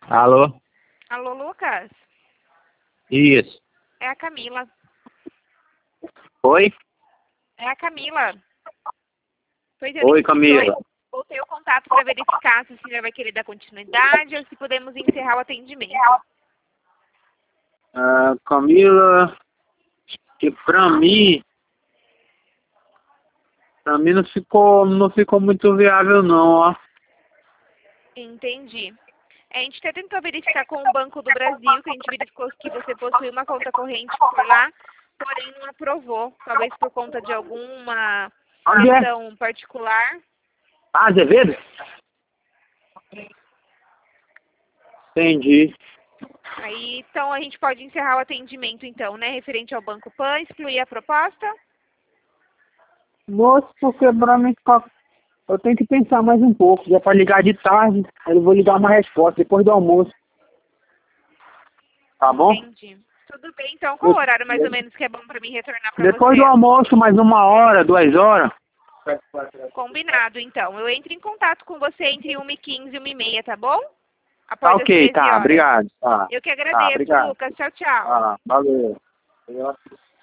Alô? Alô, Lucas? Isso. É a Camila. Oi? É a Camila. Oi, Camila. Voltei o contato para verificar se o senhor vai querer dar continuidade ou se podemos encerrar o atendimento. Camila, que pra mim não ficou muito viável não, ó. Entendi. A gente até tentou verificar com o Banco do Brasil, que a gente verificou que você possui uma conta corrente por lá, porém não aprovou, talvez por conta de alguma Onde é? questão particular. Azevedo? Entendi. Aí, então, a gente pode encerrar o atendimento, então, né, referente ao Banco Pan, excluir a proposta. Moço, porque pra mim eu tenho que pensar mais um pouco. Já para ligar de tarde, eu vou ligar uma resposta depois do almoço. Tá bom? Entendi. Tudo bem, então, qual o horário mais ou menos que é bom para mim retornar para Depois você? do almoço, mais 1 hora, 2 horas. Combinado, então. Eu entro em contato com você entre 1h15 e 1h30, tá bom? Tá Após as ok, 13 tá, horas. obrigado. Tá, Eu que tá, agradeço, obrigado. Lucas. Tchau, tchau. Valeu.